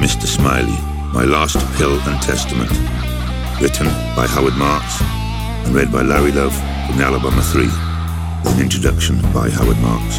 Mr. Smiley, My Last Pill and Testament, written by Howard Marks and read by Larry Love from the Alabama 3, with an introduction by Howard Marks.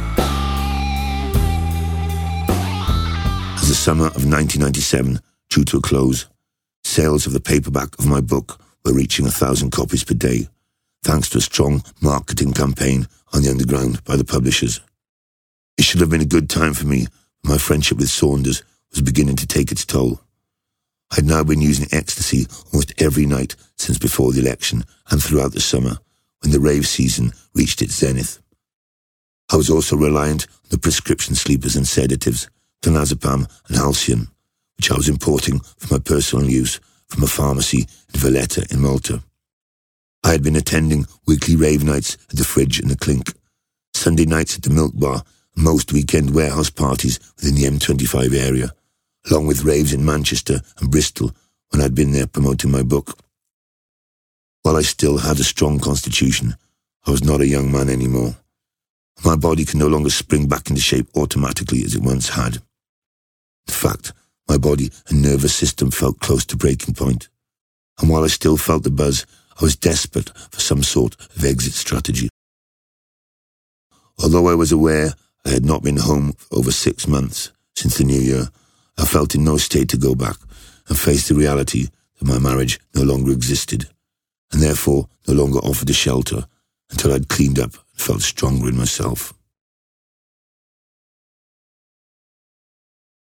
As the summer of 1997 drew to a close, sales of the paperback of my book were reaching 1,000 copies per day, thanks to a strong marketing campaign on the underground by the publishers. It should have been a good time for me, but my friendship with Saunders was beginning to take its toll. I had now been using ecstasy almost every night since before the election and throughout the summer, when the rave season reached its zenith. I was also reliant on the prescription sleepers and sedatives, clonazepam and Halcion, which I was importing for my personal use from a pharmacy in Valletta in Malta. I had been attending weekly rave nights at the Fridge and the Clink, Sunday nights at the Milk Bar, and most weekend warehouse parties within the M25 area, along with raves in Manchester and Bristol when I'd been there promoting my book. While I still had a strong constitution, I was not a young man anymore. My body could no longer spring back into shape automatically as it once had. In fact, my body and nervous system felt close to breaking point. And while I still felt the buzz, I was desperate for some sort of exit strategy. Although I was aware I had not been home for over 6 months since the new year, I felt in no state to go back and face the reality that my marriage no longer existed, and therefore no longer offered a shelter until I'd cleaned up and felt stronger in myself.